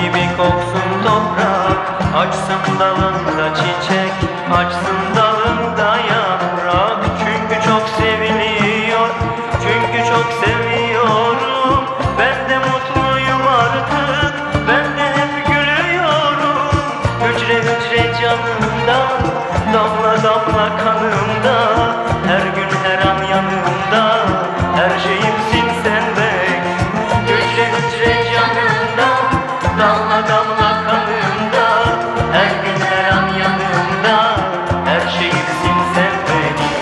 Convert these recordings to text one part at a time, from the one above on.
gibi koksun toprak, açsın dalında çiçek, açsın dalında yaprak. Çünkü çok seviliyor, çünkü çok seviyorum. Ben de mutluyum artık, ben de hep gülüyorum. Hücre hücre canımda, damla damla kanımda, her gün her an yanımda, her şeyimsin sen benim. Hücre hücre canımda, damla damla kanımda, her gün her an yanımda, her şeyimsin sen benim.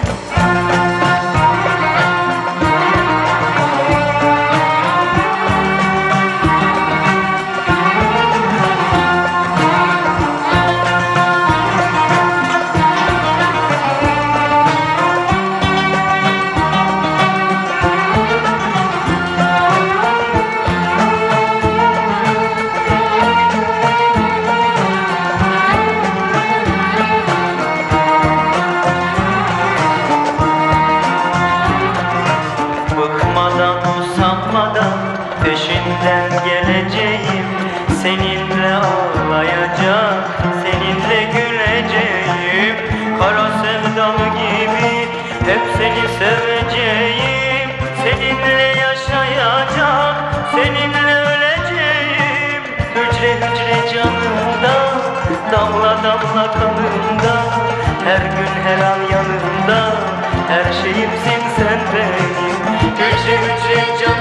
Bıkmadan usanmadan peşinden geleceğim. Seninle ağlayacak, seninle güleceğim. Kara sevdalı gibi hep seni seveceğim. Seninle yaşayacak, seninle öleceğim. Hücre hücre canımda, damla damla kanımda, her gün her an yanımda, her şeyimsin sen benim. Hücre hücre canımda,